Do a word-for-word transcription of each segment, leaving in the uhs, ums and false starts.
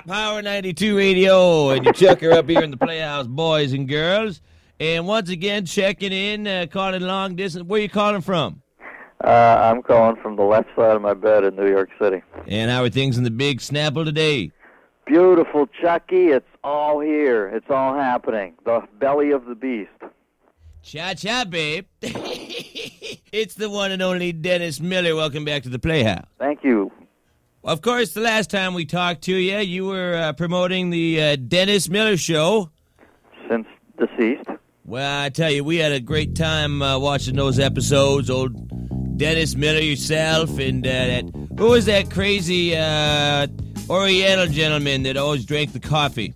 Power ninety-two Radio, and you check her up here in the Playhouse, boys and girls. And once again, checking in, uh, calling long distance. Where you calling from? Uh, I'm calling from the left side of my bed in New York City. And how are things in the big Snapple today? Beautiful, Chucky. It's all here. It's all happening. The belly of the beast. Cha-cha, babe. It's the one and only Dennis Miller. Welcome back to the Playhouse. Thank you. Of course, the last time we talked to you, you were uh, promoting the uh, Dennis Miller Show. Since deceased. Well, I tell you, we had a great time uh, watching those episodes. Old Dennis Miller, yourself, and uh, that, who was that crazy uh, Oriental gentleman that always drank the coffee?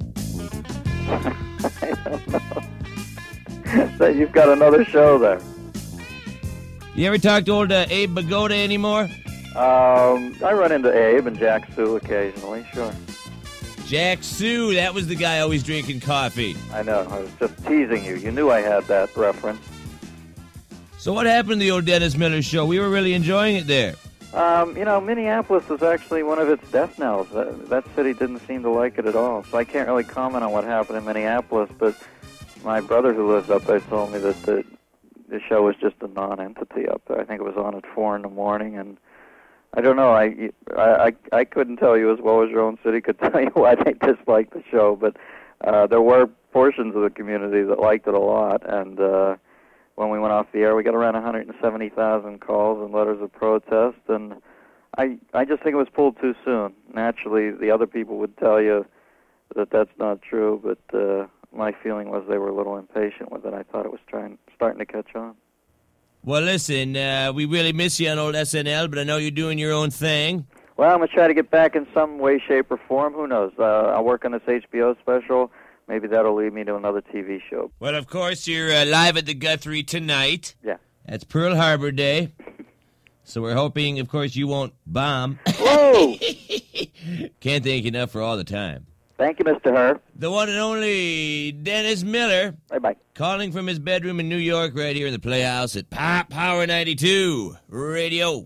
I don't know. So you've got another show there. You ever talk to old uh, Abe Bagoda anymore? Um, I run into Abe and Jack Sue occasionally, sure. Jack Sue, that was the guy always drinking coffee. I know. I was just teasing you. You knew I had that reference. So what happened to the old Dennis Miller Show? We were really enjoying it there. Um, you know, Minneapolis was actually one of its death knells. That, that city didn't seem to like it at all. So I can't really comment on what happened in Minneapolis, but my brother who lives up there told me that the, the show was just a non-entity up there. I think it was on at four in the morning, and I don't know. I, I, I couldn't tell you as well as your own city could tell you why they disliked the show, but uh, there were portions of the community that liked it a lot, and uh, when we went off the air, we got around one hundred seventy thousand calls and letters of protest, and I, I just think it was pulled too soon. Naturally, the other people would tell you that that's not true, but uh, my feeling was they were a little impatient with it. I thought it was trying, starting to catch on. Well, listen, uh, we really miss you on old S N L, but I know you're doing your own thing. Well, I'm going to try to get back in some way, shape, or form. Who knows? Uh, I'll work on this H B O special. Maybe that'll lead me to another T V show. Well, of course, you're uh, live at the Guthrie tonight. Yeah. That's Pearl Harbor Day. So we're hoping, of course, you won't bomb. Whoa! Can't thank you enough for all the time. Thank you, Mister Herr. The one and only Dennis Miller. Bye-bye. Calling from his bedroom in New York right here in the Playhouse at Pop Power ninety-two Radio.